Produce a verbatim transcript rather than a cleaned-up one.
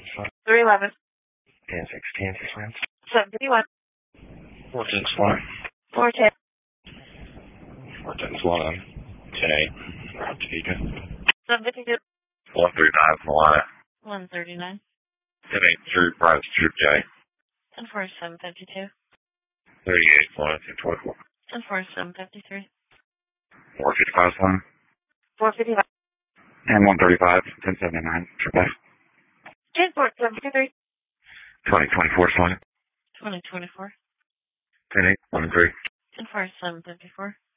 three eleven. ten sixteen, six months. seven fifty-one. four six one. four ten. four ten one. ten eight. Topeka. seven fifty-two. one thirty-nine, Malaya. one thirty-nine. ten eight three, Private Troop J. ten four seven fifty-two. thirty-eight, Malaya, ten twenty-four. ten four seven fifty-three. four fifty-five, one. four fifty-five. And one thirty-five, ten seventy-nine, Troop F. ten four seven fifty-three. twenty twenty-four, Malaya. twenty twenty-four. ten eight, one three. ten four seven fifty-four.